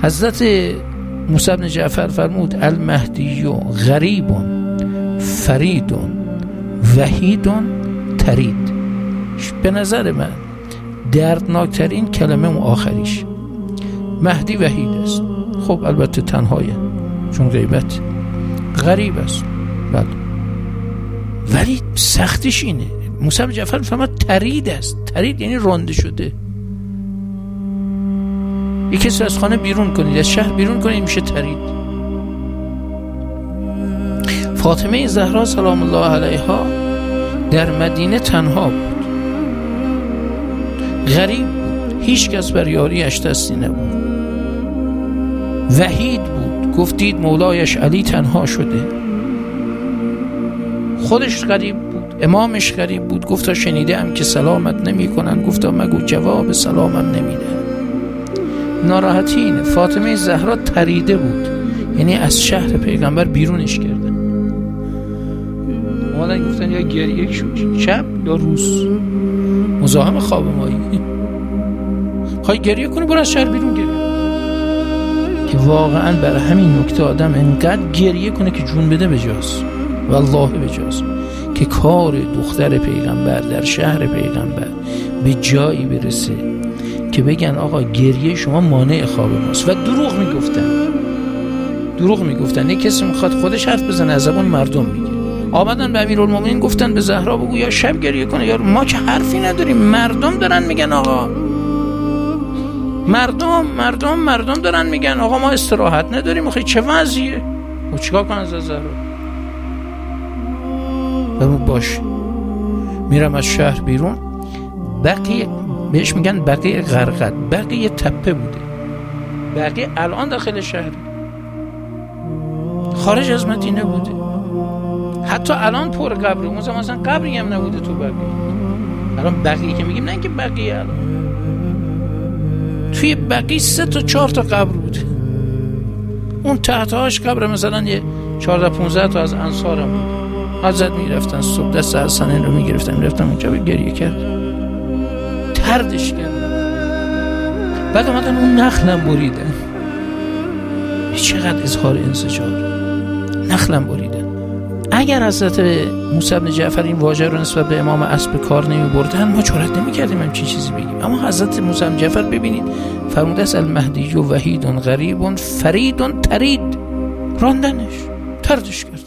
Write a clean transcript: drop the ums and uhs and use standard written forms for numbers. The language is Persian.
حضرت موسی بن جعفر فرمود المهدی غریب فرید وحید ترید. به نظر من دردناکترین کلمه اون آخریش. مهدی وحید است، خب البته تنهایه چون غیبت. غریب است بله، ولی سختش اینه. موسی بن جعفر فرمود ترید است. ترید یعنی رانده شده. یک کسی از خانه بیرون کنید، از شهر بیرون کنید، میشه ترید. فاطمه زهرا سلام الله علیها در مدینه تنها بود، غریب بود، هیچ کس بر یاریش دستی نبود. وحید بود، گفتید مولایش علی تنها شده. خودش غریب بود، امامش غریب بود، گفتا شنیده ام که سلامت نمی کنن، گفتا مگو جواب سلامم نمیده. ناراحتی اینه. فاطمه زهرا تریده بود، یعنی از شهر پیغمبر بیرونش کردن. اومدن گفتن یا گریه شب یا روز، مزاحم خواب مایی، خواهی گریه کنی برو از شهر بیرون گریه. که واقعا برای همین نکته آدم انقدر گریه کنه که جون بده بجاست، والله بجاست، که کار دختر پیغمبر در شهر پیغمبر به جایی برسه که بگن آقا گریه شما مانع خواب ماست. و دروغ میگفتن. یک کسی میخواد خودش حرف بزنه از زبان مردم میگه. آمدن به امیرالمومنین گفتن به زهرا بگو یا شب گریه کنه یا ما که حرفی نداریم، مردم دارن میگن آقا، مردم دارن میگن آقا ما استراحت نداریم. آخه چه وضعیه؟ و چیکار کنن از زهرا؟ بگو باش میرم از شهر بیرون. بقیه بهش میگن بقیه غرقد، بقیه تپه بوده، بقیه الان داخل شهر، خارج از مدینه بوده. حتی الان پر قبره، اون زمان اصلا قبری هم نبوده تو بقیه. الان بقیه که میگیم نه اینکه بقیه، الان توی بقیه 3 تا 4 تا قبر بوده. اون تحتهاش قبر مثلا یه 14-15 تا از انصار هم بود. حضرت میرفتن صبح دست حسنین رو میرفتن اونجا به گریه کرد، تردش کرد. بعد اومدن اون نخلم بریدن. چقدر اظهار انزجار. نخلم بریدن. اگر حضرت موسی بن جعفر این واژه رو نسبت به امام عصر به کار نمی بردن ما جرئت نمی کردیم همچین چیزی بگیم. اما حضرت موسی بن جعفر ببینید فرموده است المهدی وحید غریب فرید ترید، راندنش، تردش کرد.